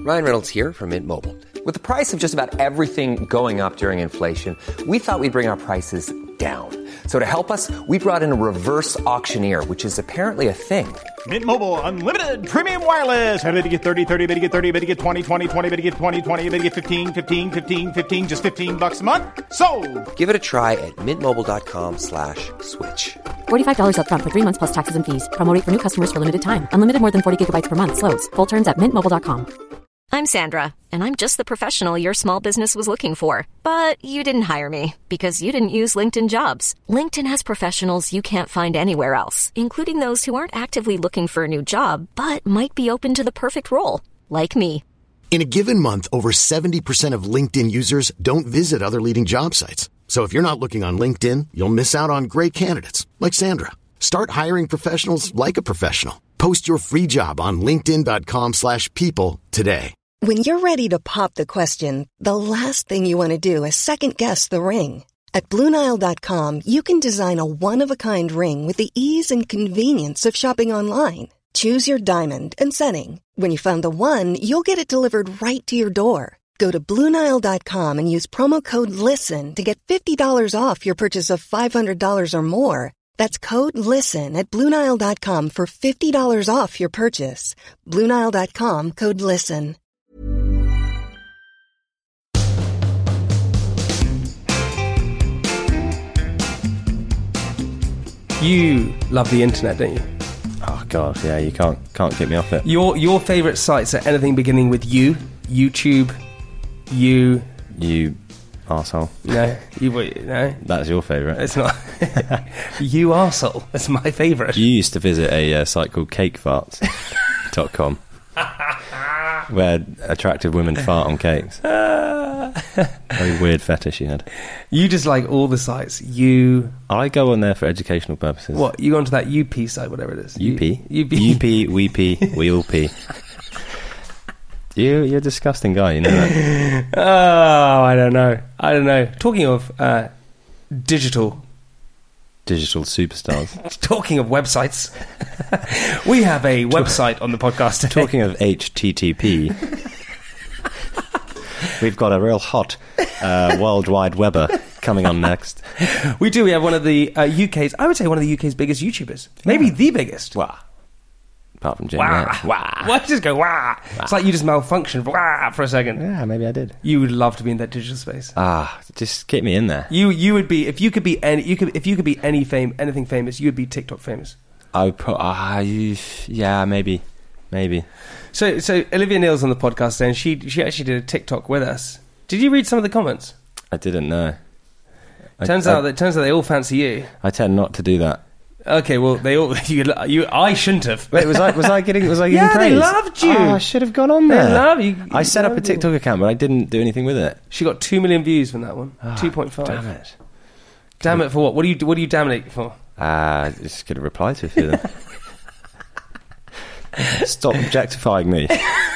Ryan Reynolds here from Mint Mobile. With the price of just about everything going up during inflation, we thought we'd bring our prices down. So to help us, we brought in a reverse auctioneer, which is apparently a thing. Mint Mobile Unlimited Premium Wireless. How to get 30, 30, bit to get 30, bit to get 20, 20, 20, bit to get 20, 20, bit to get 15, 15, 15, 15, just $15 a month? Sold! Give it a try at mintmobile.com/switch. $45 up front for 3 months plus taxes and fees. Promo rate for new customers for limited time. Unlimited more than 40 gigabytes per month. Slows full terms at mintmobile.com. I'm Sandra, and I'm just the professional your small business was looking for. But you didn't hire me because you didn't use LinkedIn Jobs. LinkedIn has professionals you can't find anywhere else, including those who aren't actively looking for a new job, but might be open to the perfect role, like me. In a given month, over 70% of LinkedIn users don't visit other leading job sites. So if you're not looking on LinkedIn, you'll miss out on great candidates like Sandra. Start hiring professionals like a professional. Post your free job on linkedin.com/people today. When you're ready to pop the question, the last thing you want to do is second-guess the ring. At BlueNile.com, you can design a one-of-a-kind ring with the ease and convenience of shopping online. Choose your diamond and setting. When you find the one, you'll get it delivered right to your door. Go to BlueNile.com and use promo code LISTEN to get $50 off your purchase of $500 or more. That's code LISTEN at BlueNile.com for $50 off your purchase. BlueNile.com, code LISTEN. You love the internet, don't you? Oh god, yeah, you can't get me off it. Your favourite sites are anything beginning with you, YouTube, you arsehole. No, no. That's your favourite. It's not. You arsehole. That's my favourite. You used to visit a site called cakefarts.com where attractive women fart on cakes. Very weird fetish you had. You just like all the sites. I go on there for educational purposes. What? You go onto that UP site, whatever it is. UP? UP, we pee, we all pee. You're a disgusting guy, you know that. Oh, I don't know. Talking of digital superstars. Talking of websites. We have a website on the podcast today. Talking of HTTP. We've got a real hot World Wide Webber coming on next. We do. We have one of the UK's, I would say one of the UK's biggest YouTubers. Maybe the biggest. Wow. Apart from Jane. Wah. Why just go wah? It's like you just malfunctioned for a second. Yeah, maybe I did. You would love to be in that digital space. Just get me in there. You would be, if you could be anything famous, you would be TikTok famous. Yeah, maybe. So Olivia Neal's on the podcast today, and she actually did a TikTok with us. Did you read some of the comments? I didn't know. Turns out they all fancy you. I tend not to do that. Okay, well, they all. I shouldn't have. Wait, was I getting praise? Yeah, they loved you. I should have gone on there. They love you. I set up a TikTok account, but I didn't do anything with it. She got 2 million views from that one. 2.5. Damn it! Damn it for what? What are you damn it for? Just going to reply to a few of them. Stop objectifying me.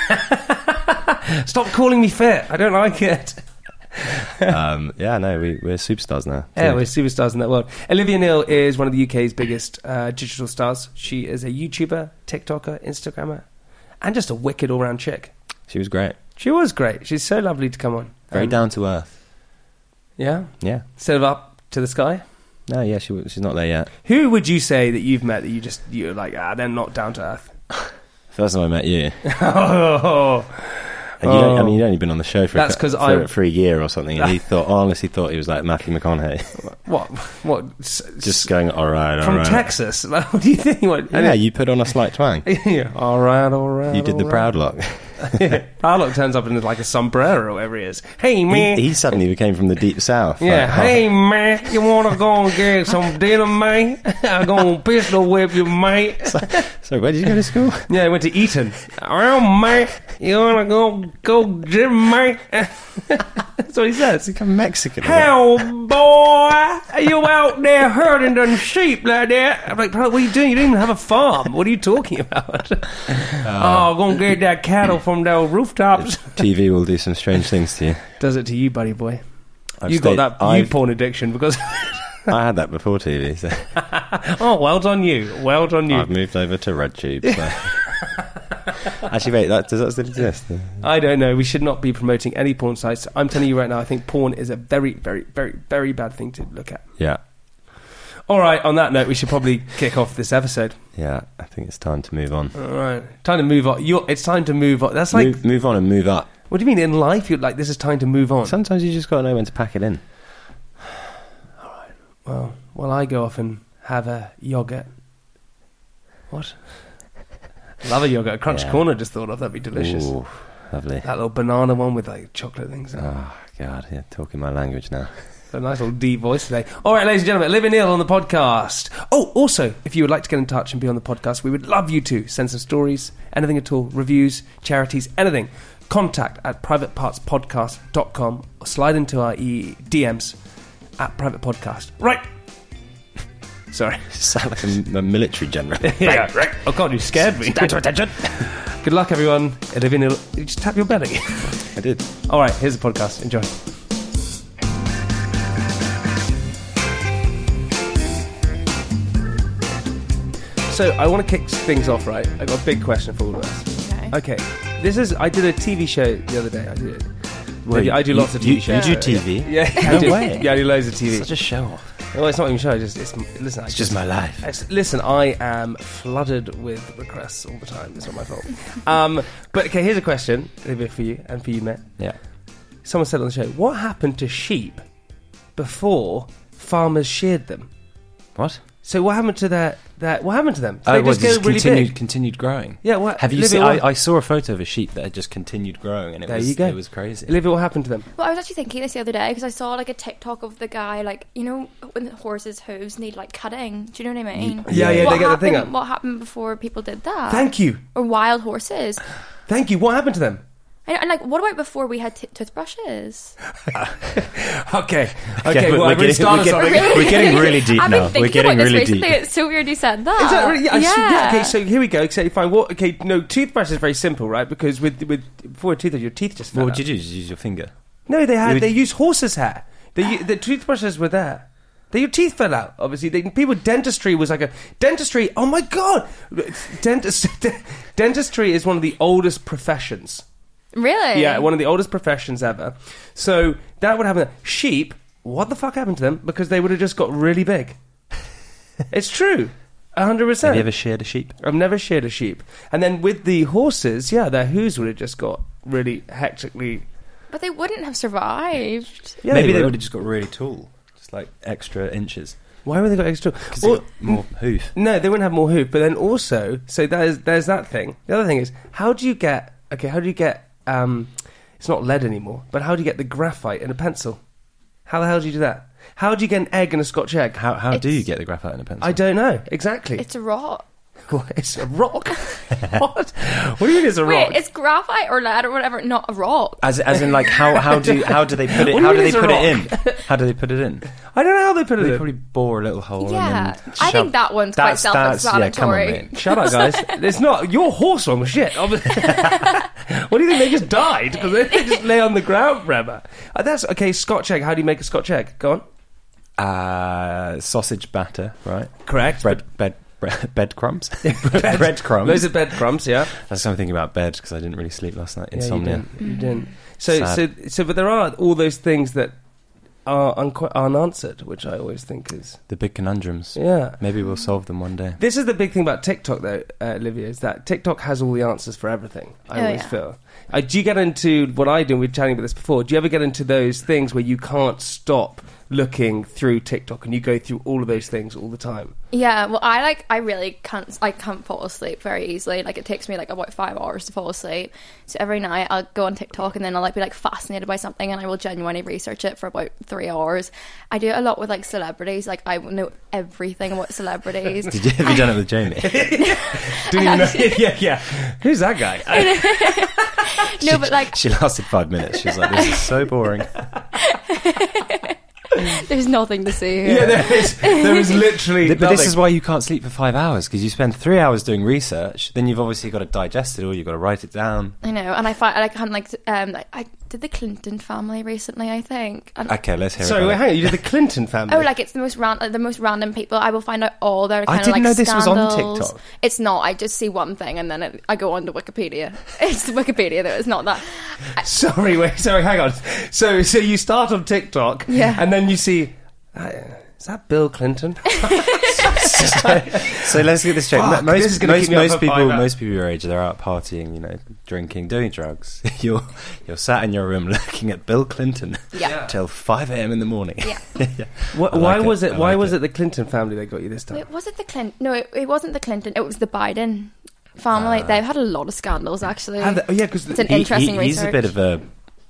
Stop calling me fit. I don't like it. Yeah, no, we're superstars now. Yeah, we're superstars in that world. Olivia Neal is one of the UK's biggest digital stars. She is a YouTuber, TikToker, Instagrammer, and just a wicked all-round chick. She was great. She was great. She's so lovely to come on. Very down to earth. Yeah? Yeah. Instead of up to the sky? No, yeah, she's not there yet. Who would you say that you've met that you're like, they're not down to earth? First time I met you. You'd only been on the show for a year or something, and he honestly thought he was like Matthew McConaughey. What? Just going, all right. From Texas? What do you think? Yeah, you put on a slight twang. Yeah, all right. You did the proud lock. Proudlock turns up in like a sombrero or whatever he is. Hey, man. He suddenly became from the deep south. Yeah, like, hey, man, you want to go and get some dinner, mate? I'm going to pistol whip you, mate. So where did you go to school? Yeah, I went to Eton. Oh, mate, you want to go gym, mate? That's what he says. He's become Mexican. Hell, boy, are you out there herding them sheep like that? I'm like, what are you doing? You don't even have a farm. What are you talking about? I'm going to get that cattle from those rooftops. TV will do some strange things to you. Does it to you, buddy boy? Got that porn addiction because... I had that before TV. So. Oh, well done you. Well done you. I've moved over to RedTube. So. Actually, wait, does that still exist? I don't know. We should not be promoting any porn sites. I'm telling you right now, I think porn is a very, very, very, very bad thing to look at. Yeah. All right, on that note, we should probably kick off this episode. Yeah, I think it's time to move on. All right. Time to move on. It's time to move on. That's like... Move on and move up. What do you mean in life? You're like, this is time to move on. Sometimes you just got to know when to pack it in. All right. Well, I go off and have a yogurt. What? Love a yogurt. A crunch corner just thought of. That'd be delicious. Ooh, lovely. That little banana one with like chocolate things in it. Oh, God. Yeah, talking my language now. A nice little deep voice today. All right, ladies and gentlemen, Olivia Neal on the podcast. Oh, also, if you would like to get in touch and be on the podcast, we would love you to send some stories, anything at all, reviews, charities, anything. Contact at privatepartspodcast.com or slide into our DMs at Private Podcast. Right. Sorry. You sound like a military general. Yeah. Right. Oh, God, you scared me. Stand to attention. Good luck, everyone. Olivia Neal. You just tap your belly. I did. All right, here's the podcast. Enjoy. So I want to kick things off, right? I've got a big question for all of us. Okay. I did a TV show the other day. I do lots of TV shows. You do TV? Yeah. No way. Yeah, I do loads of TV. Such a show off. Well, it's not even a show. It's just my life. Listen, I am flooded with requests all the time. It's not my fault. But okay, here's a question, Olivia, for you and for you, Matt. Yeah. Someone said on the show, what happened to sheep before farmers sheared them? What? So what happened to what happened to them? They just go really big? Continued growing. Yeah. What? Have you seen? I saw a photo of a sheep that had just continued growing, and it was crazy. Olivia, what happened to them? Well, I was actually thinking this the other day because I saw like a TikTok of the guy, like, you know, when horses' hooves need like cutting. Do you know what I mean? Yeah. They get the thing up. What happened before people did that? Thank you. Or wild horses. Thank you. What happened to them? And like, what about before we had toothbrushes? Okay. Well, we're getting really deep I've now. Been We're getting really deep. It's so weird you said that. Is that really? Yeah. Okay, so here we go. So fine. Toothbrush is very simple, right? Because before a toothbrush, your teeth just fell What out. would you do? Just use your finger? No, they used horse's hair. The toothbrushes were there. Your teeth fell out. Obviously, dentistry was like dentistry. Oh my God, dentistry is one of the oldest professions. Really? Yeah, one of the oldest professions ever. So that would happen. Sheep, what the fuck happened to them? Because they would have just got really big. It's true. 100%. Have you ever sheared a sheep? I've never sheared a sheep. And then with the horses, their hooves would have just got really hectically... But they wouldn't have survived. Yeah, Maybe they would have just got really tall. Just like extra inches. Why would they got extra? Because they got more hoof. No, they wouldn't have more hoof. But then also, so there's that thing. The other thing is, how do you get... it's not lead anymore, but how do you get the graphite in a pencil? How the hell do you do that? How do you get an egg in a Scotch egg? How do you get the graphite in a pencil? I don't know, exactly. It's a rock. What? It's a rock? What? What do you mean it's a rock? Wait, it's graphite or lead or whatever, not a rock. As in, like, how do they put it? How do they put it in? How do they put it in? I don't know how they put it in. They probably bore a little hole. Yeah, and then I think that one's quite self-explanatory. Yeah, come on, mate. Shut up, guys. It's not your horse one was shit. What do you think? They just died because they just lay on the ground forever. That's okay. Scotch egg. How do you make a Scotch egg? Go on. Sausage batter, right? Correct. Bed crumbs. Bread crumbs. Loads of bed crumbs. Yeah. That's something about bed because I didn't really sleep last night. Insomnia. Yeah, you didn't. So, but there are all those things that are unanswered, which I always think is the big conundrums. Yeah. Maybe we'll solve them one day. This is the big thing about TikTok, though, Olivia, is that TikTok has all the answers for everything. I always feel. Do you get into what I do? We were chatting about this before. Do you ever get into those things where you can't stop looking through TikTok and you go through all of those things all the time? Yeah, well, I really can't fall asleep very easily. Like, it takes me like about 5 hours to fall asleep. So every night I'll go on TikTok and then I'll be fascinated by something and I will genuinely research it for about 3 hours. I do it a lot with celebrities. Like, I know everything about celebrities. Have you done it with Jamie? Didn't even know. Yeah. Who's that guy? But she lasted 5 minutes. She was like, "This is so boring." There's nothing to see here. Yeah, there is literally But nothing. this is why you can't sleep for 5 hours, because you spend 3 hours doing research, then you've obviously got to digest it all, you've got to write it down. I know, and I find I can't did the Clinton family recently, I think. And Okay, let's hear Sorry, about wait, it. hang on. You did the Clinton family. oh, like it's the most random people. I will find out all their kind of didn't like know this was on scandals. TikTok. It's not. I just see one thing and then I go on to Wikipedia. It's Wikipedia though. It's not that. Sorry, hang on. So you start on TikTok, Yeah. and then you see, is that Bill Clinton? So let's get this straight. Fuck, this is gonna keep me up for 5 hours. Most people your age, they're out partying, you know, drinking, doing drugs. You're sat in your room looking at Bill Clinton Yeah. till 5 a.m. in the morning. Yeah. Yeah. Why was it? I Why like was it the Clinton family that got you this time? Wait, was it the Clinton? No, it wasn't the Clinton. It was the Biden family. They've had a lot of scandals actually. Because It's an interesting He's a research. bit of a...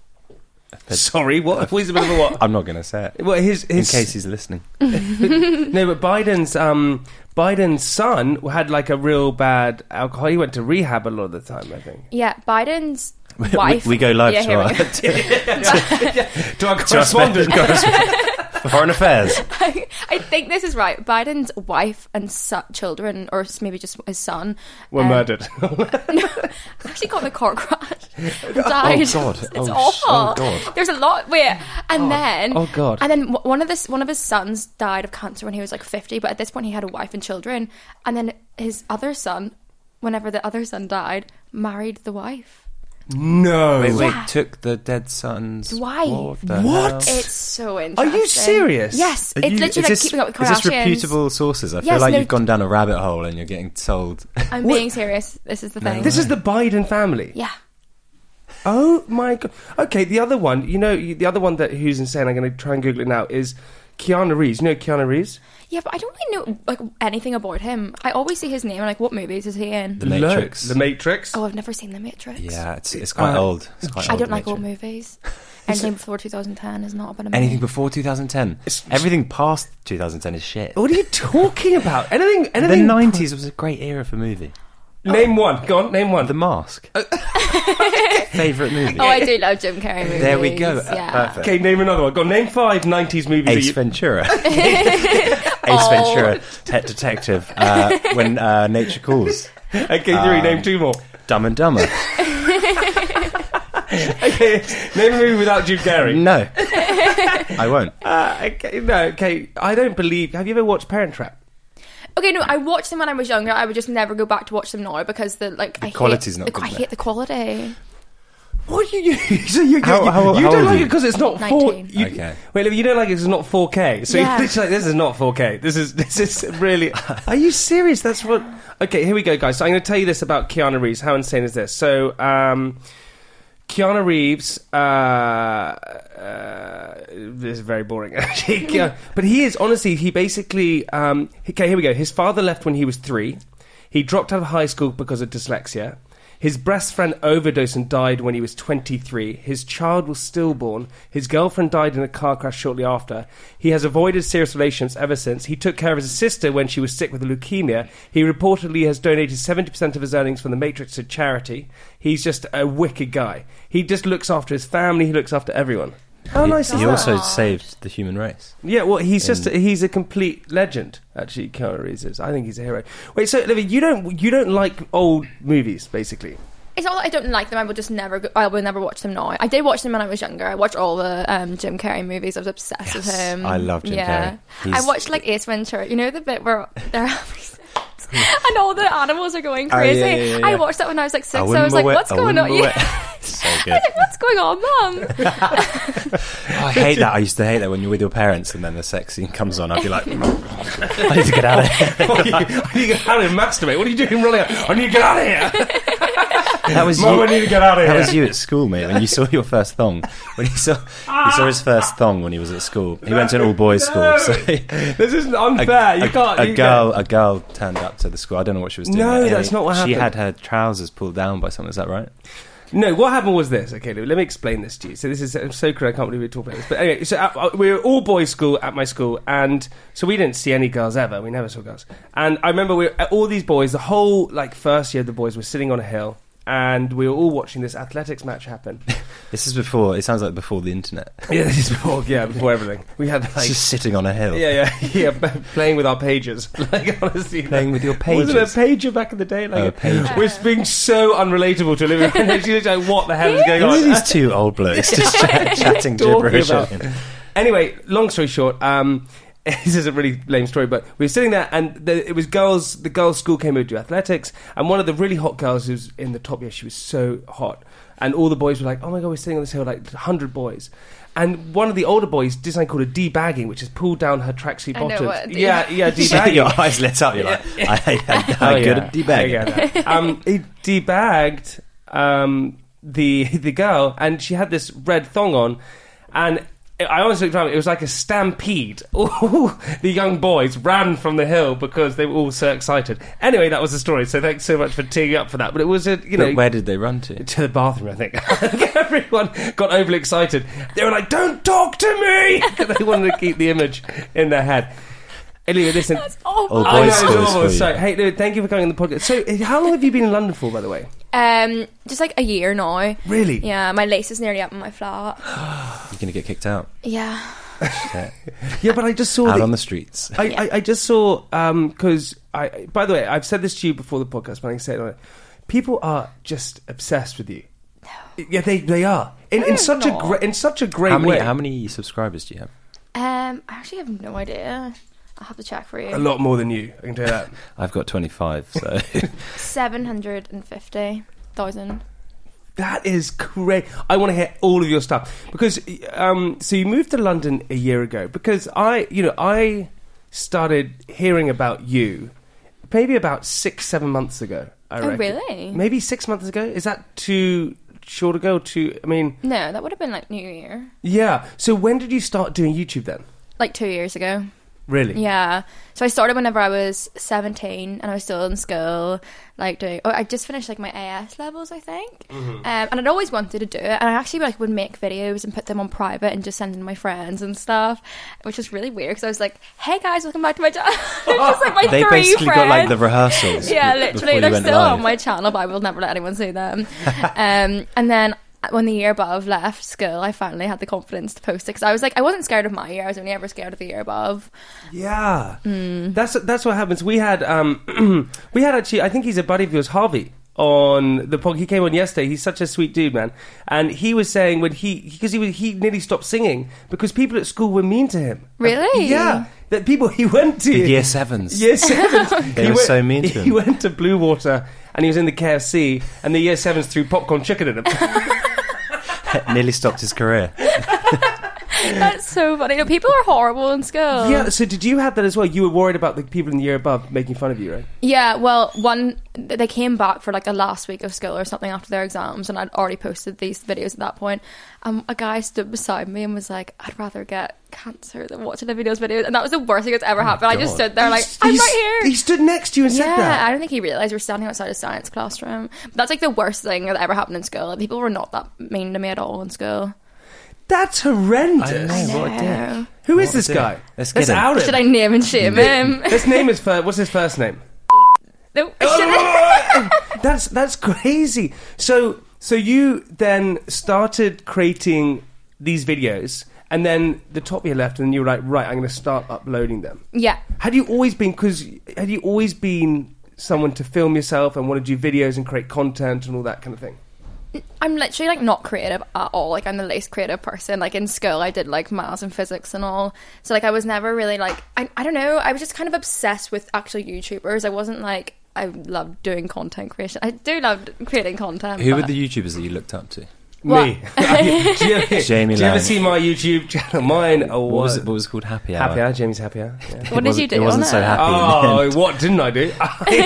sorry, what? He's a bit of a what? I'm not going to say it. Well, his In case he's listening. no, but Biden's son had like a real bad alcohol. He went to rehab a lot of the time, I think. Yeah, Biden's wife. We go live Yeah, to here our... To our to our correspondent. Foreign Affairs. I think this is right. Biden's wife and children, or maybe just his son, Were murdered. actually got in a car crash and died. Oh, God. It's Oh, awful. oh, God. There's a lot. Wait, and then Oh, God. and then one of his sons died of cancer when he was like 50. But at this point, he had a wife and children. And then his other son, whenever the other son died, married the wife. No. Wait, Yeah. took the dead son's Wife. the What? hell? It's so Are interesting. you serious? Yes, Are it's you- literally like Keeping Up with the Is Kardashians. this reputable sources? I feel Yes, like no, you've gone down a rabbit hole and you're getting told. I'm being serious. This is the thing. This is the Biden family. Yeah. Oh my god. Okay, the other one, the other one that who's insane, I'm going to try and Google it now, is Keanu Reeves. You know Keanu Reeves? Yeah, but I don't really know like anything about him. I always see his name and like, what movies is he in? The Matrix. The Matrix. Oh, I've never seen The Matrix. Yeah, it's quite old. It's quite I old, don't like Matrix. old movies. Anything before 2010 is not a bit of Anything before 2010. Everything past 2010 is shit. What are you talking about? Anything? The 90s was a great era for movie. Name one. Go on, name one. The Mask. Favourite movie. Oh, I do love Jim Carrey movies. There we go. Yeah. Perfect. Okay, name another one. Go on, name 5 90s movies. Ace Ventura. Ace Ventura, Pet Detective, When Nature Calls. Okay, 3. Name 2 more. Dumb and Dumber. Okay, name a movie without Jim Carrey. No. I won't. Okay, no, okay. I don't believe... Have you ever watched Parent Trap? Okay, no, I watched them when I was younger. I would just never go back to watch them now because the quality's not good, I hate the quality. What do you... So you How don't old are like you? it because it's not 19. Okay. Wait, you don't like it because it's not 4K. So Yeah. you're literally like, this is not 4K. This is really... Are you serious? That's what... Okay, here we go, guys. So I'm going to tell you this about Keanu Reeves. How insane is this? So, Keanu Reeves... this is very boring, actually. But he is, honestly, he basically... okay, here we go. His father left when he was 3. He dropped out of high school because of dyslexia. His best friend overdosed and died when he was 23. His child was stillborn. His girlfriend died in a car crash shortly after. He has avoided serious relationships ever since. He took care of his sister when she was sick with leukemia. He reportedly has donated 70% of his earnings from the Matrix to charity. He's just a wicked guy. He just looks after his family. He looks after everyone. How nice is He that? also saved the human race. Yeah, well, he's a complete legend. Actually, Keanu Reeves is. I think he's a hero. Wait, so Olivia, you don't like old movies, basically? It's not that I don't like them. I will just never. I will never watch them now. I did watch them when I was younger. I watched all the Jim Carrey movies. I was obsessed with him. I love Jim Carrey. I watched like Ace Ventura. You know the bit where they're having sex and all the animals are going crazy. yeah. I watched that when I was like 6. So I was like, "What's going on?" So good. I was like, "What's going on, Mum?" I hate that. I used to hate that when you're with your parents and then the sex scene comes on. I'd be like, I need to get out of here. I need to get out of here and masturbate. What are you doing running out? I need to get out of here. That was Mum, you. I need to get out of That here. was you at school, mate. When you saw your first thong, when he saw his first thong when he was at school. He went to an all boys school. So This isn't unfair. You can't. A girl turned up to the school. I don't know what she was doing. No, Anyway, that's not what She happened. had her trousers pulled down by someone. Is that right? No, what happened was this. Okay, let me explain this to you. So this is I'm so cruel. I can't believe we're talking about this. But anyway, so we were all boys school at my school, and so we didn't see any girls ever. We never saw girls. And I remember all these boys. The whole first year, the boys were sitting on a hill. and we were all watching this athletics match happen. This is before. It sounds like before the internet. Yeah, this is before everything. We had like Just sitting on a hill. yeah, playing with our pagers. Like honestly, Playing with your pages. Wasn't a pager back in the day? Like Oh, a pager. We're being so unrelatable to Olivia. She's like, what the hell is going Look on? at these two old blokes just chatting Talking gibberish. about- Anyway, long story short, this is a really lame story, but we were sitting there, and it was girls. The girls' school came over to do athletics, and one of the really hot girls who was in the top year, she was so hot, and all the boys were like, "Oh my god, we're sitting on this hill, like 100 boys." And one of the older boys did something called a debagging, which is pulled down her tracksuit I know bottoms. what a Yeah, debagging. Your eyes lit up. You're like, I'm good at debagging. He debagged the girl, and she had this red thong on, and I honestly found it was like a stampede. All the young boys ran from the hill because they were all so excited. Anyway, that was the story. So thanks so much for teeing up for that. But it was But where did they run to? to the bathroom, I think. Everyone got overly excited. They were like, "Don't talk to me!" They wanted to keep the image in their head. Anyway, listen. That's awful. Oh, I know, boys' it's schools awful. for you. So, hey, Lou, thank you for coming on the podcast. So, how long have you been in London for, by the way? Just like a year now. Really? Yeah, my lace is nearly up in my flat. You're going to get kicked out. Yeah. Yeah, but I just saw Out on the streets. I just saw because by the way, I've said this to you before the podcast, but I can say it on it. People are just obsessed with you. No. Yeah, they are in such a great way. How many subscribers do you have? I actually have no idea. I'll have to check for you. A lot more than you, I can tell you that. I've got 25, so 750,000. That is great. I want to hear all of your stuff because so you moved to London a year ago because I started hearing about you maybe about 6-7 months ago. I reckon. Really? Maybe 6 months ago. Is that too short ago? No, that would have been like New Year. Yeah. So when did you start doing YouTube then? Like 2 years ago. Really? Yeah. So I started whenever I was 17 and I was still in school, like doing... I just finished like my AS levels, I think. Mm-hmm. And I'd always wanted to do it. And I actually like would make videos and put them on private and just send them to my friends and stuff, which was really weird because I was like, "Hey guys, welcome back to my channel." Just like my they three basically friends. got like the rehearsals. Yeah, before literally. you They're went still live. on my channel, but I will never let anyone see them. And then when the year above left school, I finally had the confidence to post it because I was like, I wasn't scared of my year. I was only ever scared of the year above. Yeah. That's what happens. We had actually, I think he's a buddy of yours, Harvey, on the podcast. He came on yesterday. He's such a sweet dude, man. And he was saying when he nearly stopped singing because people at school were mean to him. Really? Yeah. That people he went to. The year sevens. Year sevens. They were so mean to him. He went to Blue Water and he was in the KFC and the year sevens threw popcorn chicken at him. Nearly stopped his career. That's so funny. No, people are horrible in school. Yeah, so did you have that as well? You were worried about the people in the year above making fun of you, right? Yeah, well, they came back for like the last week of school or something after their exams, and I'd already posted these videos at that point. A guy stood beside me and was like, "I'd rather get cancer than watching the videos," and that was the worst thing that's ever happened. I just stood there like, "I'm right here." He stood next to you and said Yeah, that. I don't think he realised we were standing outside a science classroom. But that's like the worst thing that ever happened in school. Like, people were not that mean to me at all in school. That's horrendous. I know, what a dick. Who is What this a guy? dick. Let's get him. out him. Should I name and shame him? Let's name his first. What's his first name? No, That's crazy. So you then started creating these videos, and then the top year left, and you were like, right, I'm going to start uploading them. Yeah. Had you always been someone to film yourself and want to do videos and create content and all that kind of thing? I'm literally like not creative at all. Like, I'm the least creative person. Like, in school I did like maths and physics and all, so like I was never really like, I don't know, I was just kind of obsessed with actual YouTubers. I wasn't like, I loved doing content creation. I do love creating content. Who but... were the YouTubers that you looked up to? Me. Jamie Do you ever Lang. see my YouTube channel? Mine. Oh, What was it? What was it called? Happy Hour. Happy Hour. Jamie's Happy Hour. Yeah. What did you do? It wasn't on so it? happy. in the Oh, end. what didn't I do?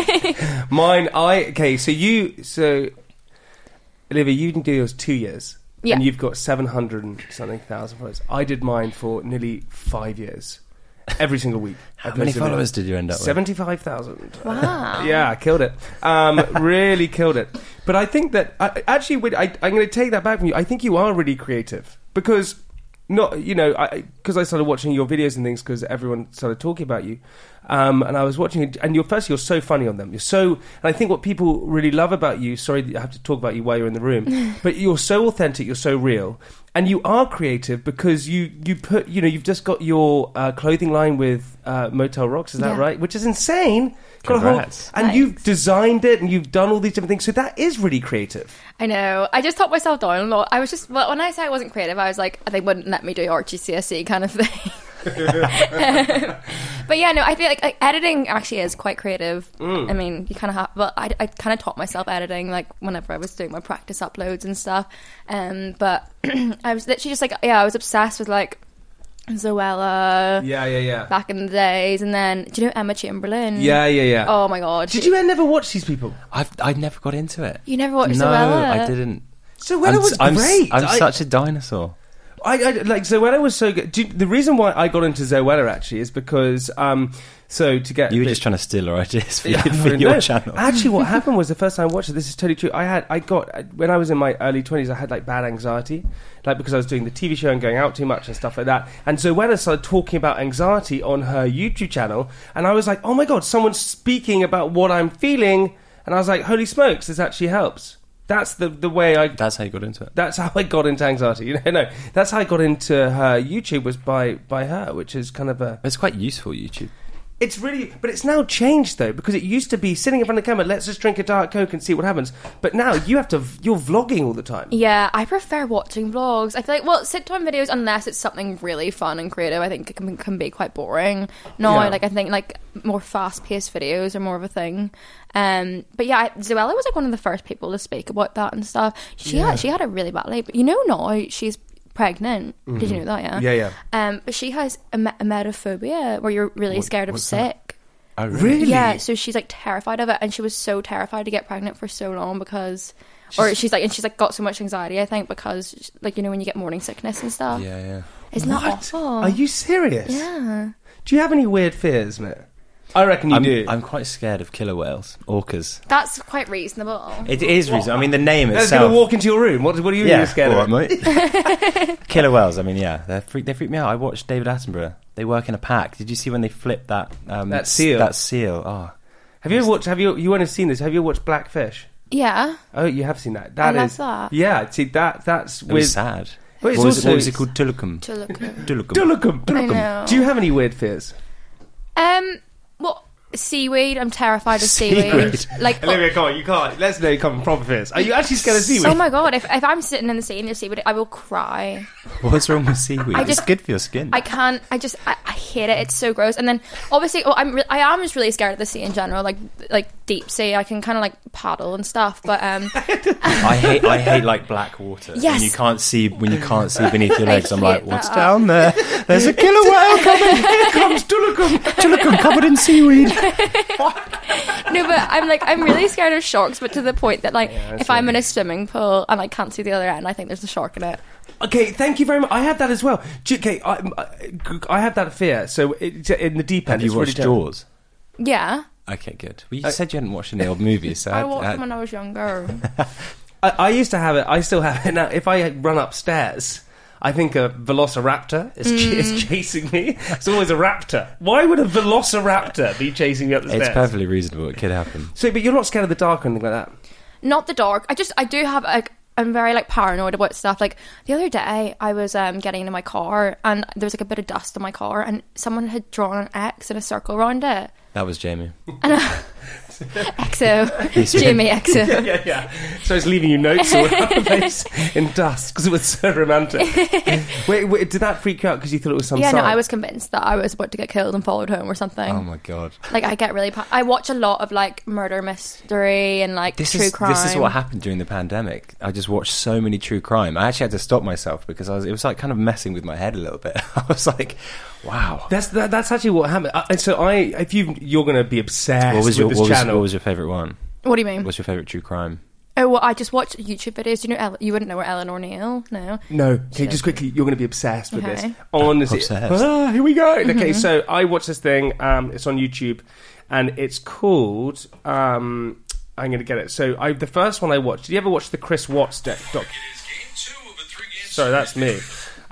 Okay, so Olivia, you can do yours 2 years. Yeah. And you've got 700 and something thousand followers. I did mine for nearly 5 years. Every single week. How many followers did you end up with? 75,000. Wow. Yeah, I killed it. Really killed it. But I think that I'm going to take that back from you. I think you are really creative because I started watching your videos and things because everyone started talking about you. And I was watching it, and you're so funny on them. And I think what people really love about you, sorry that I have to talk about you while you're in the room, but you're so authentic, you're so real, and you are creative because you put, you've just got your clothing line with Motel Rocks, is that right? Which is insane. Congrats. And you've designed it, and you've done all these different things, so that is really creative. I know. I just talked myself down a lot. I was just, when I say I wasn't creative, I was like, they wouldn't let me do RGCSE kind of thing. But yeah, no, I feel like editing actually is quite creative. I mean, you kind of have, but I kind of taught myself editing like whenever I was doing my practice uploads and stuff. But I was literally just like, I was obsessed with like Zoella. Yeah. Back in the days. And then, do you know Emma Chamberlain? Yeah. Oh my God. Did you never watch these people? I never got into it. You never watched No, Zoella? I didn't. Zoella was great. I'm such a dinosaur. I like Zoella was so good. The reason why I got into Zoella actually is because so to get you were just trying to steal our ideas for your channel. Actually, what happened was the first time I watched it. This is totally true. I got when I was in my early 20s, I had like bad anxiety, like because I was doing the TV show and going out too much and stuff like that. And Zoella started talking about anxiety on her YouTube channel, and I was like, oh my God, someone's speaking about what I'm feeling, and I was like, holy smokes, this actually helps. That's the way I... That's how you got into it. That's how I got into anxiety. No, that's how I got into her YouTube was by her, which is kind of a... It's quite useful, YouTube. It's really... But it's now changed, though, because it used to be sitting in front of the camera, let's just drink a Diet Coke and see what happens. But now you have to... You're vlogging all the time. Yeah, I prefer watching vlogs. I feel like, sitcom videos, unless it's something really fun and creative, I think it can be quite boring. No, Yeah. I think like more fast-paced videos are more of a thing. But yeah, Zoella was like one of the first people to speak about that and stuff. She had a really bad leg, but now she's pregnant. Mm-hmm. Did you know that? Yeah. But she has emetophobia, where you're really scared of sick. Oh, really? Yeah, so she's like terrified of it, and she was so terrified to get pregnant for so long because, she's got so much anxiety, I think, because like when you get morning sickness and stuff. Yeah. Isn't that awful? Are you serious? Yeah. Do you have any weird fears, mate? I reckon you do. I'm quite scared of killer whales, orcas. That's quite reasonable. It is reasonable. I mean, the name They're itself. going to walk into your room. What are you scared all of? right, mate. Killer whales. I mean, they freak me out. I watched David Attenborough. They work in a pack. Did you see when they flipped that seal? That seal. Oh, have you ever watched? You won't have seen this. Have you ever watched Blackfish? Yeah. Oh, you have seen that. I love that. Yeah. See that's it was sad. Well, what was it called? Tulukum. I know. Do you have any weird fears? Well, seaweed. I'm terrified of seaweed. Like, Olivia, come on, you can't. Let's know you come from proper fears. Are you actually scared of seaweed? Oh my God! If I'm sitting in the sea and there's seaweed, I will cry. What's wrong with seaweed? It's good for your skin. I can't. I hate it. It's so gross. And then obviously, I am just really scared of the sea in general. Like deep sea, I can kind of like paddle and stuff. But I hate like black water. Yes. When you can't see beneath your legs. I'm like, what's down there? There's a killer whale coming. Here comes Tulukum covered in seaweed. No, but I'm really scared of sharks, but to the point that if I'm in a swimming pool and I can't see the other end, I think there's a shark in it. Okay, thank you very much. I have that as well. Okay, I have that fear. So in the deep end, have you watched Jaws? Yeah. Okay, good. Well, you said you hadn't watched any old movies, so I watched them when I was younger. I used to have it. I still have it now. If I run upstairs, I think a velociraptor is chasing me. It's always a raptor. Why would a velociraptor be chasing me up the stairs? It's perfectly reasonable. It could happen. So, but you're not scared of the dark or anything like that? Not the dark. I do have I'm very paranoid about stuff. Like the other day, I was getting into my car and there was a bit of dust on my car, and someone had drawn an X in a circle around it. That was Jamie. And XO. Jamie XO. Yeah. So it's leaving you notes all over the place in dust because it was so romantic. Wait, did that freak you out because you thought it was some sign? No, I was convinced that I was about to get killed and followed home or something. Oh my God. I get really... I watch a lot of murder mystery and true crime. This is what happened during the pandemic. I just watched so many true crime. I actually had to stop myself because it was kind of messing with my head a little bit. I was like, wow. That's actually what happened. And so if you're going to be obsessed with this channel. What was your favourite one? What do you mean? What's your favourite true crime? Oh, well, I just watched YouTube videos. You wouldn't know where Eleanor Neale? No. Okay, just quickly, you're going to be obsessed with this. Obsessed. Here we go. Okay, so I watched this thing. It's on YouTube, and it's called... I'm going to get it. So the first one I watched... Did you ever watch the Chris Watts doc? Sorry, that's me.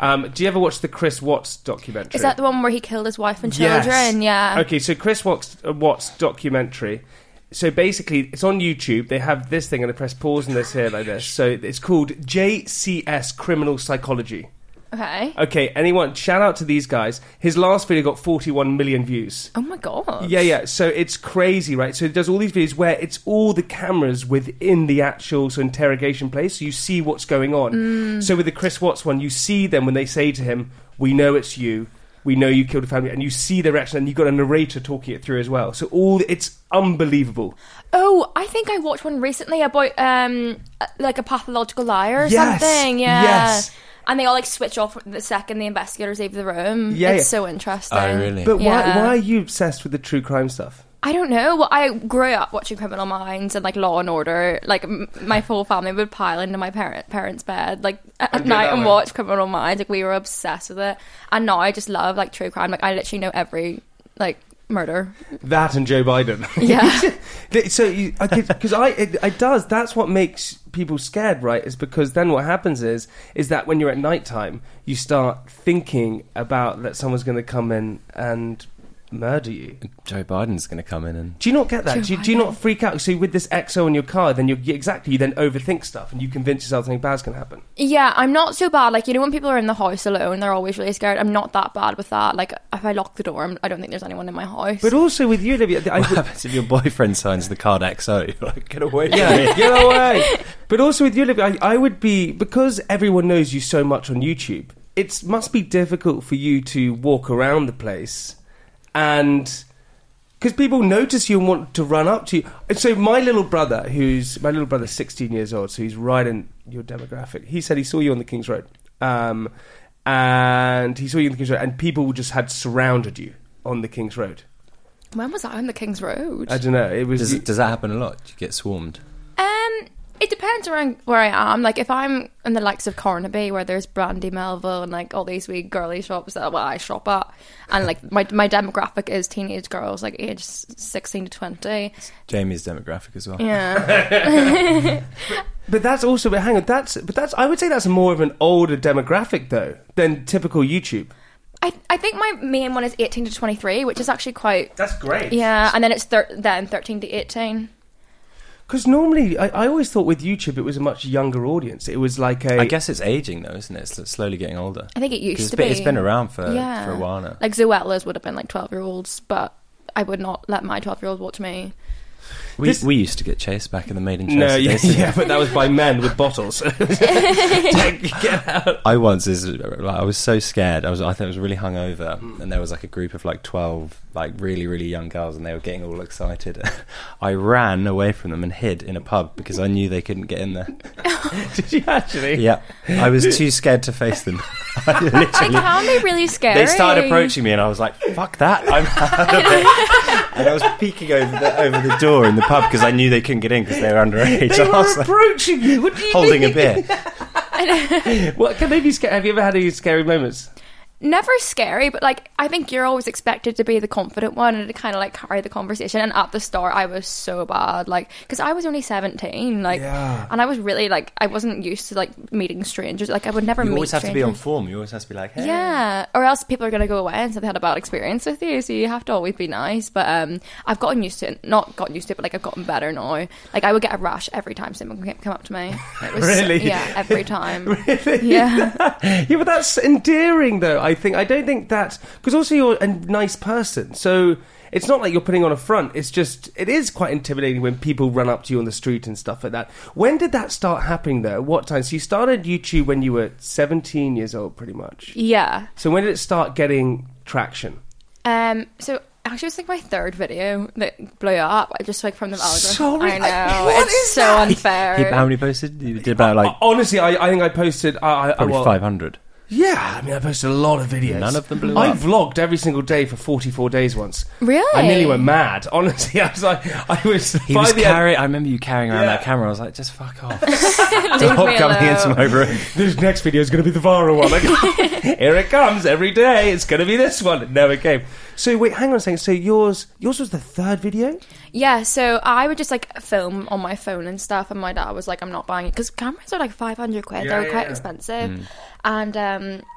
Do you ever watch the Chris Watts documentary? Is that the one where he killed his wife and children? Yeah. Okay, so Chris Watts documentary. So basically, it's on YouTube. They have this thing, and I press pause on this here like this. So it's called JCS Criminal Psychology. Okay, shout out to these guys. His last video got 41 million views. Oh my god. Yeah. So it's crazy, right? So it does all these videos where it's all the cameras within the actual interrogation place. So you see what's going on. So with the Chris Watts one, you see them when they say to him, "We know it's you. We know you killed a family," and you see their reaction, and you've got a narrator talking it through as well. So it's unbelievable. Oh, I think I watched one recently about like a pathological liar or something. Yeah. Yes. And they all switch off the second the investigators leave the room. Yeah, it's so interesting. Oh, really? But why are you obsessed with the true crime stuff? I don't know. Well, I grew up watching Criminal Minds and Law and Order. My whole family would pile into my parents' bed at night and watch Criminal Minds. We were obsessed with it. And now I just love true crime. I literally know every murder. That and Joe Biden. Yeah. So because it does. That's what makes people scared, right? Is because then what happens is that when you're at nighttime, you start thinking about that someone's going to come in and murder you. Joe Biden's going to come in and... Do you not get that? Do you not freak out? So with this XO in your car, then you then overthink stuff and you convince yourself something bad's going to happen. Yeah, I'm not so bad. When people are in the house alone, they're always really scared. I'm not that bad with that. If I lock the door, I don't think there's anyone in my house. But also with you, Olivia... What happens if your boyfriend signs the card XO? You're like, get away from me. Get away. But also with you, Olivia, I would be... Because everyone knows you so much on YouTube, it must be difficult for you to walk around the place... And because people notice you and want to run up to you. And so my little brother's 16 years old, so he's right in your demographic. He said he saw you on the King's Road. And he saw you on the King's Road, and people just had surrounded you on the King's Road. When was I on the King's Road? I don't know. It was. Does that happen a lot? Do you get swarmed? It depends around where I am. If I'm in the likes of Carnaby, where there's Brandy Melville and all these wee girly shops that I shop at, and my demographic is teenage girls, age 16 to 20. Jamie's demographic as well. Yeah. But that's also. But hang on. That's. I would say that's more of an older demographic though than typical YouTube. I think my main one is 18 to 23, which is actually quite. That's great. Yeah, and then it's then 13 to 18. Because normally, I always thought with YouTube it was a much younger audience. It was I guess it's aging though, isn't it? It's slowly getting older. I think it used to be. It's been around for a while now. Zoella's would have been 12-year-olds, but I would not let my 12-year-old watch me. We used to get chased back in the Made in Chelsea. No, yeah, but that was by men with bottles. Get out. I was so scared. I think I was really hungover, and there was a group of 12 really, really young girls, and they were getting all excited. I ran away from them and hid in a pub because I knew they couldn't get in there. Did you actually? Yeah, I was too scared to face them. It can be really scary. They started approaching me, and I was like, "Fuck that!" I'm out of it. And I was peeking over the door in the pub because I knew they couldn't get in because they were underage. They were approaching you. What do you holding mean? A beer. What can they be scary? Have you ever had any scary moments? Never scary, but I think you're always expected to be the confident one and to kind of carry the conversation. And at the start, I was so bad, because I was only 17, yeah. And I was really I wasn't used to meeting strangers. I would never meet strangers. You always have to be on form. You always have to be hey. Yeah, or else people are going to go away and say they had a bad experience with you. So you have to always be nice. But I've gotten used to it. Not gotten used to it, but I've gotten better now. I would get a rash every time someone came up to me. It was, really? Yeah, every time. Really? Yeah. Yeah, but that's endearing, though. I don't think that, because also you're a nice person, so it's not like you're putting on a front. It is quite intimidating when people run up to you on the street and stuff like that. When did that start happening though? What time? So you started YouTube when you were 17 years old, pretty much. Yeah. So when did it start getting traction? So actually, it was my third video that blew up. I just from the algorithm. Sorry, I know. what it's is so that? unfair. How many posted? You did about honestly, I think I posted probably 500. Yeah, I posted a lot of videos. None of them blew I up. vlogged every single day for 44 days once. Really? I nearly went mad. Honestly, I was I remember you carrying around that camera. I was like, just fuck off. Leave Stop me coming alone. into my room. This next video is going to be the viral one. Here it comes every day. It's going to be this one. It never came. So wait, hang on a second. So yours was the third video? Yeah, so I would just film on my phone and stuff, and my dad was like, I'm not buying it, because cameras are 500 quid. They're quite expensive. And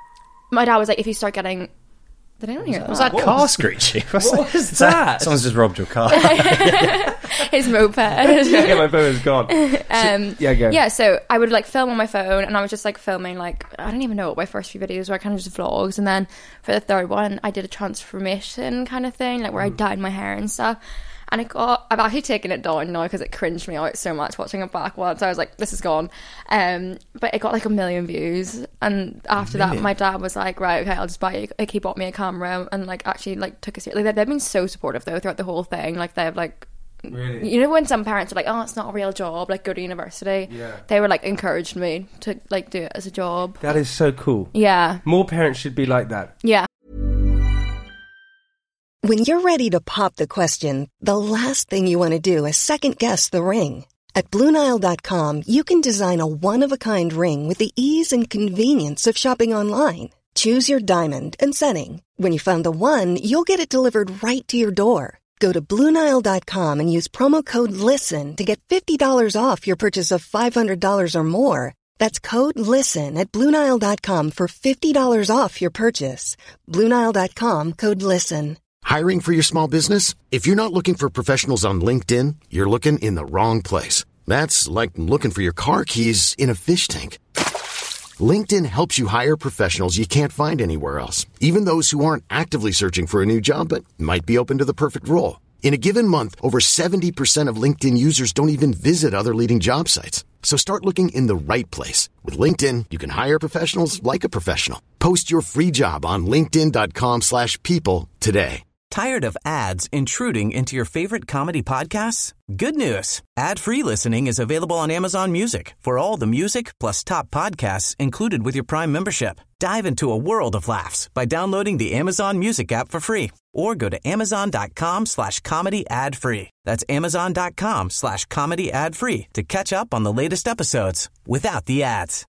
my dad was like, if you start getting... Did anyone hear that? Was that car screeching? What was that? Someone's just robbed your car. His moped. Yeah, my phone is gone. Go. Yeah, so I would like film on my phone, and I was just like filming, like, I don't even know what my first few videos were, kind of just vlogs. And then for the third one, I did a transformation kind of thing, like where I dyed my hair and stuff. And I've actually taken it down now because it cringed me out so much watching it back once. I was like, this is gone. But it got like 1 million views. And after that, my dad was like, right, okay, I'll just buy you. Like, he bought me a camera and like actually like took us. Like, they've been so supportive though throughout the whole thing. Like, they've like, really? You know, when some parents are like, oh, it's not a real job, like go to university. Yeah. They were like encouraged me to like do it as a job. That is so cool. Yeah. More parents should be like that. Yeah. When you're ready to pop the question, the last thing you want to do is second-guess the ring. At BlueNile.com, you can design a one-of-a-kind ring with the ease and convenience of shopping online. Choose your diamond and setting. When you find the one, you'll get it delivered right to your door. Go to BlueNile.com and use promo code LISTEN to get $50 off your purchase of $500 or more. That's code LISTEN at BlueNile.com for $50 off your purchase. BlueNile.com, code LISTEN. Hiring for your small business? If you're not looking for professionals on LinkedIn, you're looking in the wrong place. That's like looking for your car keys in a fish tank. LinkedIn helps you hire professionals you can't find anywhere else, even those who aren't actively searching for a new job but might be open to the perfect role. In a given month, over 70% of LinkedIn users don't even visit other leading job sites. So start looking in the right place. With LinkedIn, you can hire professionals like a professional. Post your free job on linkedin.com/people today. Tired of ads intruding into your favorite comedy podcasts? Good news. Ad-free listening is available on Amazon Music for all the music plus top podcasts included with your Prime membership. Dive into a world of laughs by downloading the Amazon Music app for free or go to amazon.com/comedy ad-free. That's amazon.com/comedy ad-free to catch up on the latest episodes without the ads.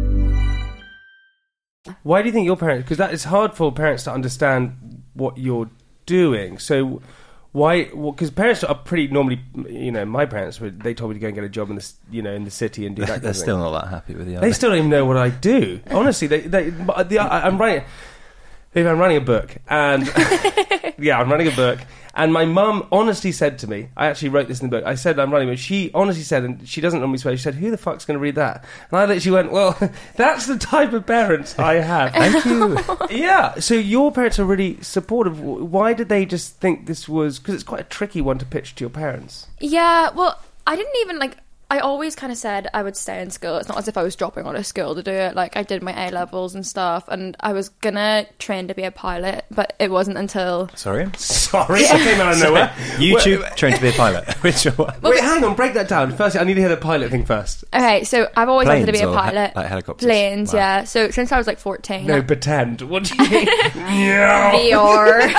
Why do you think your parents... Because that is hard for parents to understand what you're doing. So why? Because parents are pretty normally, you know, my parents they told me to go and get a job in the, you know, in the city and do that. They're still not that happy with you. They still don't even know what I do. Honestly, I'm running a book, and yeah, I'm running a book. And my mum honestly said to me, I actually wrote this in the book, I said I'm running, but she honestly said, and she doesn't normally swear, she said, who the fuck's going to read that? And I literally went, well, that's the type of parents I have. Thank you. Yeah, so your parents are really supportive. Why did they just think this was... Because it's quite a tricky one to pitch to your parents. Yeah, well, I didn't even, like... I always kind of said I would stay in school. It's not as if I was dropping out of school to do it. Like, I did my A-levels and stuff, and I was gonna train to be a pilot, but it wasn't until... Sorry? It came out of nowhere. YouTube, trained to be a pilot. Which one? Wait, hang on, break that down. First, I need to hear the pilot thing first. Okay, so I've always wanted to be a Planes or pilot. like helicopters? Planes, Wow. yeah. So since I was like 14. No, pretend. What do you mean? VR.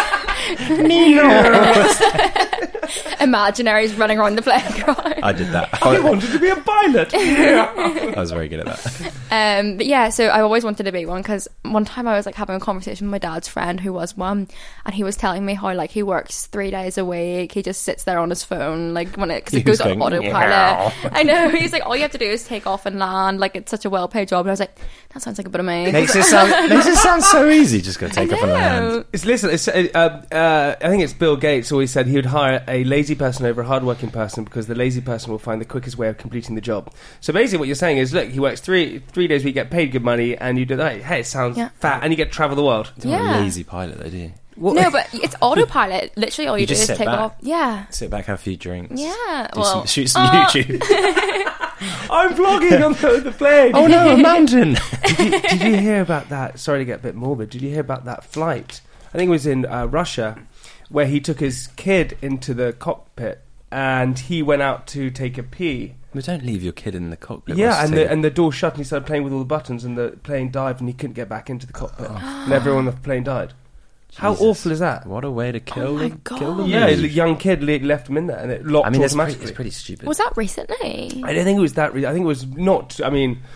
Imaginaries running around the playground. I did that. I wanted to be a pilot. I was very good at that. But yeah, so I always wanted to be one, because one time I was like having a conversation with my dad's friend who was one, and he was telling me how like he works 3 days a week. He just sits there on his phone, like when because it goes on autopilot. Yeah. I know. He's like, all you have to do is take off and land. Like, it's such a well-paid job. And I was like, that sounds like a bit of me. Makes it sound so easy. Just go take off and land. I think it's Bill Gates always said he would hire a lazy person over a hard-working person because the lazy person will find the quickest way of completing the job. So basically what you're saying is, look, he works three days a week, get paid good money, and you do that. Hey, it sounds fat, and you get to travel the world. You're not a lazy pilot, though, do you? What? No, but it's autopilot. Literally all you do is take off. Yeah. Sit back, have a few drinks. Yeah. Shoot some YouTube. I'm vlogging on the plane. Oh no, a mountain. Did you hear about that? Sorry to get a bit morbid. Did you hear about that flight? I think it was in Russia, where he took his kid into the cockpit and he went out to take a pee. Well, don't leave your kid in the cockpit. Yeah, and the door shut and he started playing with all the buttons and the plane dived and he couldn't get back into the cockpit. And everyone on the plane died. Jesus. How awful is that? What a way to kill them. Yeah, a young kid left him in there and it locked automatically. It's pretty stupid. Was that recently? I don't think it was that. I think it was not. I mean,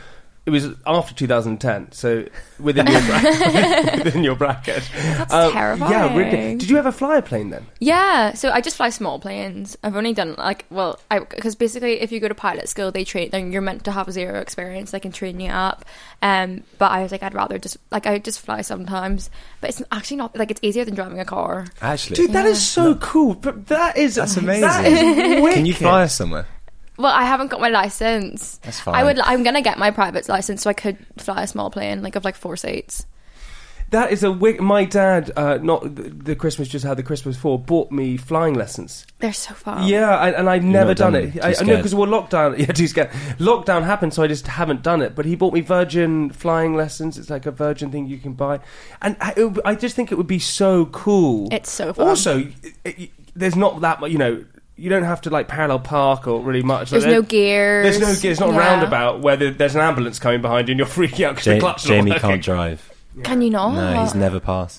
It was after 2010, so within your within your bracket. That's terrifying. Yeah, really. Did you ever fly a plane then? Yeah, so I just fly small planes. I've only done because basically if you go to pilot school, they train. Then you're meant to have zero experience. They can train you up. But I was like, I'd rather just I just fly sometimes. But it's actually not it's easier than driving a car. Actually, Dude, that is so cool. But that's amazing. That is wicked. Can you fly us somewhere? Well, I haven't got my license. That's fine. I'm gonna get my private license so I could fly a small plane of 4 seats. That is my dad, not the Christmas just had the Christmas before, bought me flying lessons. They're so fun. Yeah, and I've never done it. I know because lockdown. Yeah, too scared. Lockdown happened, so I just haven't done it. But he bought me Virgin flying lessons. It's like a Virgin thing you can buy, and I just think it would be so cool. It's so fun. Also, there's not that much, You don't have to parallel park or really much. There's no gears. There's no gears. It's not a roundabout where there's an ambulance coming behind you and you're freaking out because the clutch is not Jamie working. can't drive. Yeah. Can you not? No, he's never passed.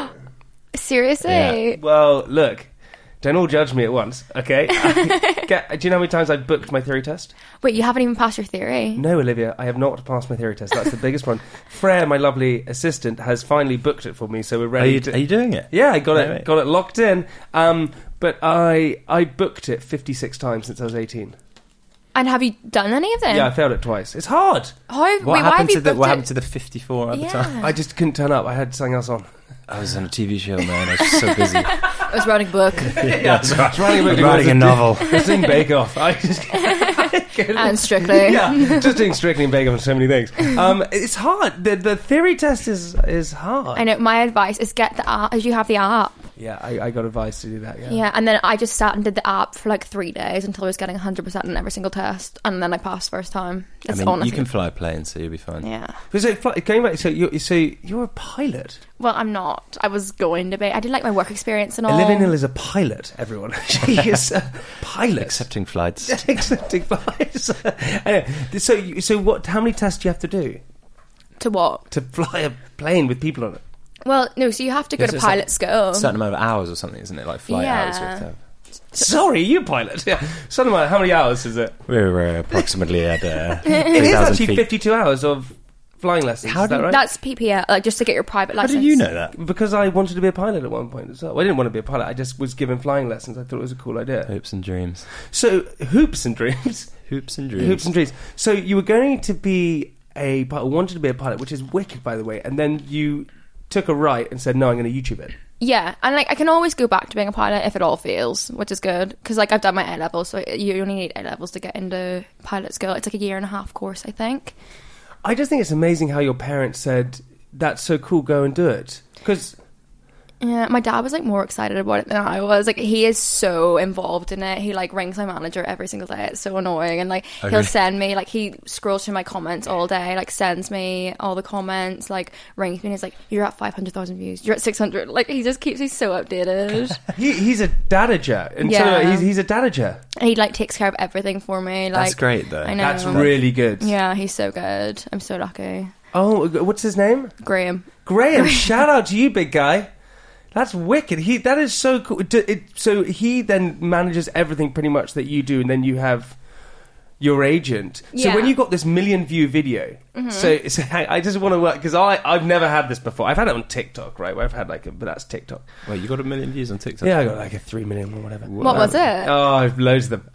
Seriously? Yeah. Well, look, don't all judge me at once, okay? Do you know how many times I've booked my theory test? Wait, you haven't even passed your theory? No, Olivia, I have not passed my theory test. That's the biggest one. Freya, my lovely assistant, has finally booked it for me, so we're ready. Are you doing it? Yeah, I got it locked in. But I booked it 56 times since I was 18. And have you done any of them? Yeah, I failed it twice. It's hard. Why have you booked it? What happened to the 54 at the time? I just couldn't turn up. I had something else on. I was on a TV show, man. I was just so busy. I was writing a book. Yeah, I was writing a book. Writing a novel. I was doing Bake Off. And Strictly. Yeah, just doing Strictly and Bake Off and so many things. It's hard. The theory test is hard. I know. My advice is get the app, as you have the app. Yeah, I got advice to do that, Yeah, and then I just sat and did the app for 3 days until I was getting 100% in every single test, and then I passed first time. You can fly a plane, so you'll be fine. Yeah. Going back, so you're a pilot? Well, I'm not. I was going to be. I did my work experience and all. Olivia Neal is a pilot, everyone. She is a pilot. Accepting flights. Accepting flights. Anyway, so what? How many tests do you have to do? To what? To fly a plane with people on it. Well, no, so you have to go to pilot school. A certain amount of hours or something, isn't it? Flight hours. You have to have. Sorry, you pilot. Yeah. Something like, how many hours is it? We're approximately at it is actually 52 hours of flying lessons. Is that right? That's PPL, just to get your private license. How do you know that? Because I wanted to be a pilot at one point as well. I didn't want to be a pilot. I just was given flying lessons. I thought it was a cool idea. Hopes and dreams. So, hoops and dreams. Hoops and dreams. Hoops and dreams. So you were going to be a pilot, wanted to be a pilot, which is wicked, by the way, and then you took a right and said, no, I'm going to YouTube it. Yeah, and I can always go back to being a pilot if it all fails, which is good, because I've done my A-levels, so you only need A-levels to get into pilot school. It's a 1.5-year course, I think. I just think it's amazing how your parents said, that's so cool, go and do it. Because... Yeah, my dad was more excited about it than I was. He is so involved in it. He rings my manager every single day. It's so annoying. And he'll send me he scrolls through my comments all day. Sends me all the comments. Rings me and he's like, "You're at 500,000 views. You're at 600." He just keeps me so updated. he's a dadager, and so he's a dadager. He takes care of everything for me. That's great though. I know. That's really good. Yeah, he's so good. I'm so lucky. Oh, what's his name? Graham. Shout out to you, big guy. That's wicked. That is so cool. So he then manages everything pretty much that you do, and then you have your agent. So when you got this 1 million view video, so I just want to work, because I've never had this before. I've had it on TikTok, right? Where I've had but that's TikTok. Wait, you got 1 million views on TikTok? Yeah, I got a 3 million or whatever. What was it? Oh, I've loads of them.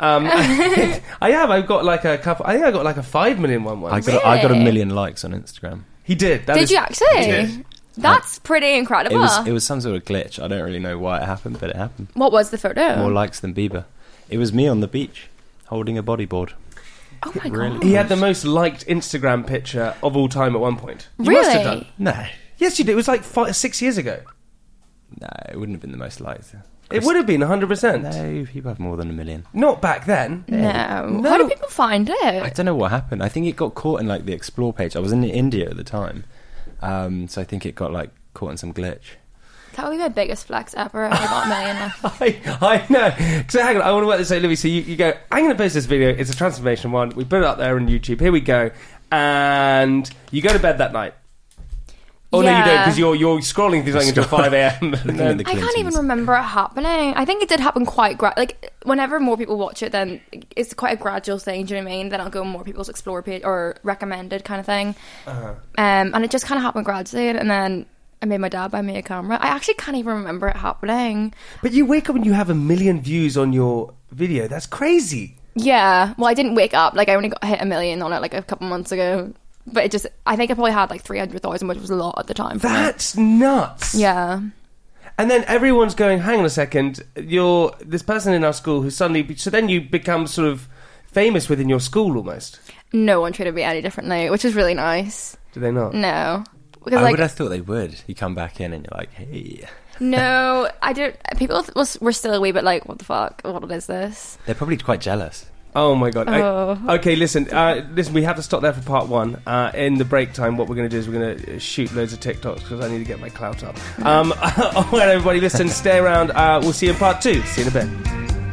I have. I've got a couple. I think I got a 5 million one once. I got 1 million likes on Instagram. He did. Did you actually? He did. That's pretty incredible. It was some sort of glitch. I don't really know why it happened, but it happened. What was the photo? More likes than Bieber. It was me on the beach, holding a bodyboard. Oh my god! He had the most liked Instagram picture of all time at one point. You really? Must have done. No. Yes, you did. It was 6 years ago. No, it wouldn't have been the most liked. It would have been 100%. No, people have more than 1 million. Not back then. No. How do people find it? I don't know what happened. I think it got caught in the explore page. I was in India at the time, so I think it got caught in some glitch. That would be my biggest flex ever. I got a million. I know. So hang on, I want to work this out, Libby. So you go, I'm going to post this video. It's a transformation one. We put it up there on YouTube. Here we go. And you go to bed that night. Oh, no, you don't, Yeah. because you're scrolling through something until 5 a.m. and then- I can't even remember it happening. I think it did happen quite like whenever more people watch it, then it's quite a gradual thing. Do you know what I mean? Then I'll go on more people's explore page or recommended kind of thing. And it just kind of happened gradually, and then I made my dad buy me a camera. I actually can't even remember it happening. But you wake up and you have 1 million views on your video. That's crazy. Yeah. Well, I didn't wake up. Like I only hit 1 million on it like a couple months ago. But it just, I think I probably had like 300,000, which was a lot at the time. That's nuts. Yeah. And then everyone's going, hang on a second, you're this person in our school who suddenly... So then you become sort of famous within your school almost. No one treated me any differently, which is really nice. Do they not? No. Because, I would have thought they would. You come back in and you're like, hey. No, I don't... People were still a wee bit like, what the fuck? What is this? They're probably quite jealous. Oh my god. Oh. Okay, listen, we have to stop there for part one. In the break time, what we're going to do is we're going to shoot loads of TikToks because I need to get my clout up. All right, everybody, listen, stay around. We'll see you in part 2. See you in a bit.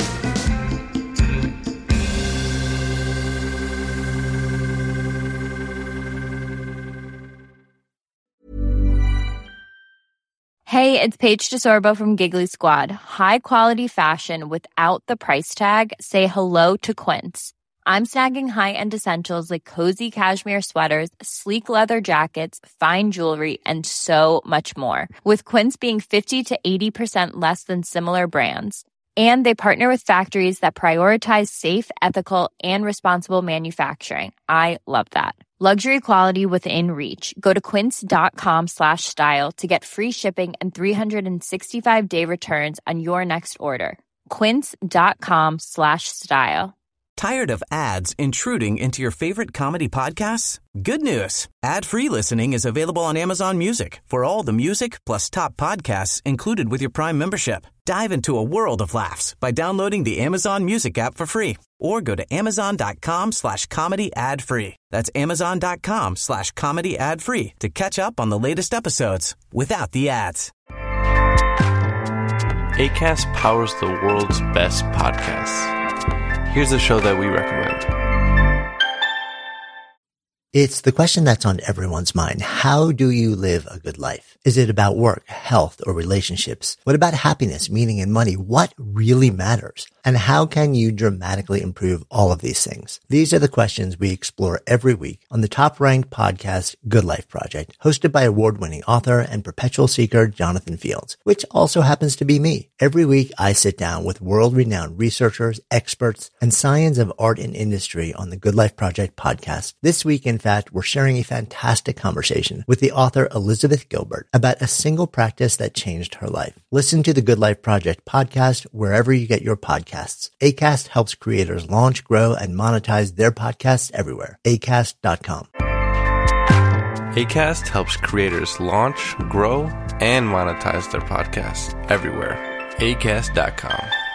Hey, it's Paige DeSorbo from Giggly Squad. High quality fashion without the price tag. Say hello to Quince. I'm snagging high-end essentials like cozy cashmere sweaters, sleek leather jackets, fine jewelry, and so much more. With Quince being 50 to 80% less than similar brands. And they partner with factories that prioritize safe, ethical, and responsible manufacturing. I love that. Luxury quality within reach. Go to quince.com/style to get free shipping and 365-day returns on your next order. Quince.com/style. Tired of ads intruding into your favorite comedy podcasts? Good news. Ad-free listening is available on Amazon Music for all the music plus top podcasts included with your Prime membership. Dive into a world of laughs by downloading the Amazon Music app for free or go to amazon.com/comedy ad-free. That's amazon.com/comedy ad-free to catch up on the latest episodes without the ads. Acast powers the world's best podcasts. Here's a show that we recommend. It's the question that's on everyone's mind. How do you live a good life? Is it about work, health, or relationships? What about happiness, meaning, and money? What really matters? And how can you dramatically improve all of these things? These are the questions we explore every week on the top-ranked podcast, Good Life Project, hosted by award-winning author and perpetual seeker Jonathan Fields, which also happens to be me. Every week, I sit down with world-renowned researchers, experts, and science of art and industry on the Good Life Project podcast. This week, in fact, we're sharing a fantastic conversation with the author Elizabeth Gilbert about a single practice that changed her life. Listen to the Good Life Project podcast wherever you get your podcasts. Acast helps creators launch, grow, and monetize their podcasts everywhere. Acast.com. Acast helps creators launch, grow, and monetize their podcasts everywhere. Acast.com.